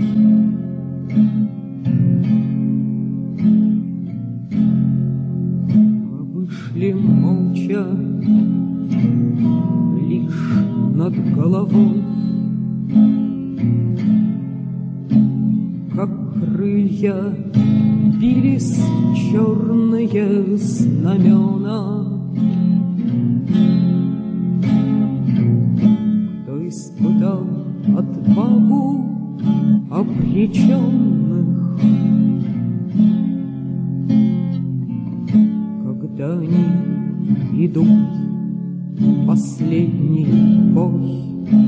Вышли молча лишь над головой, как крылья бились черные знамена. Кто испытал отвагу обреченных, когда они идут в последний бой.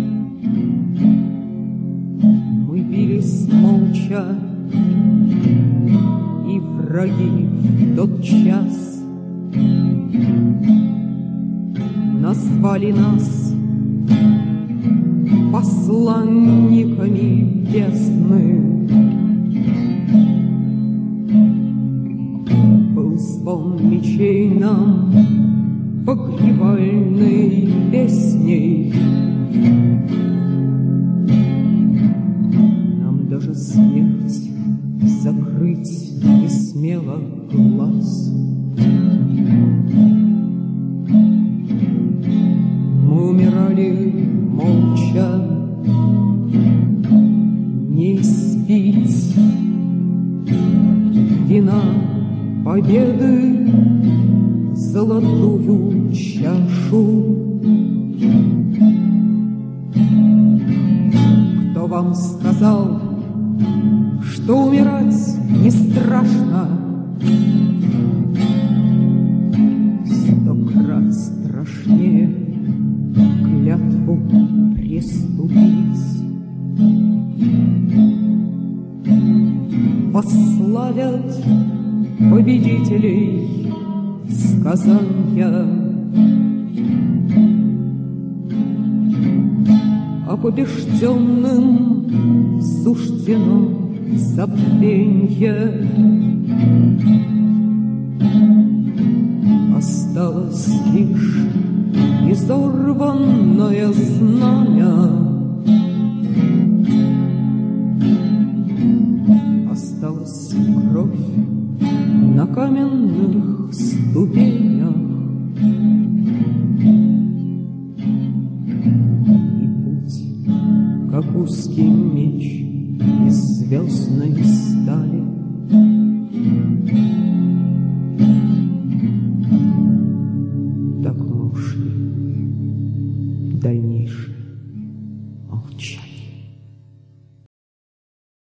Мы бились молча, и враги в тот час назвали нас посланниками бездны. Был звон мечей нам погребальной песней. Нам даже смерть закрыть не смела глаз. Мы умирали молча, не испить вина победы золотую чашу. Кто вам сказал, что умирать не страшно? 100 крат страшнее клятву преступить. Пославят победителей сказанья, а побежденным суждено забвенье. Осталось лишь изорванное знамя, осталась кровь на каменных ступенях. И путь, как узкий меч из звездной стали,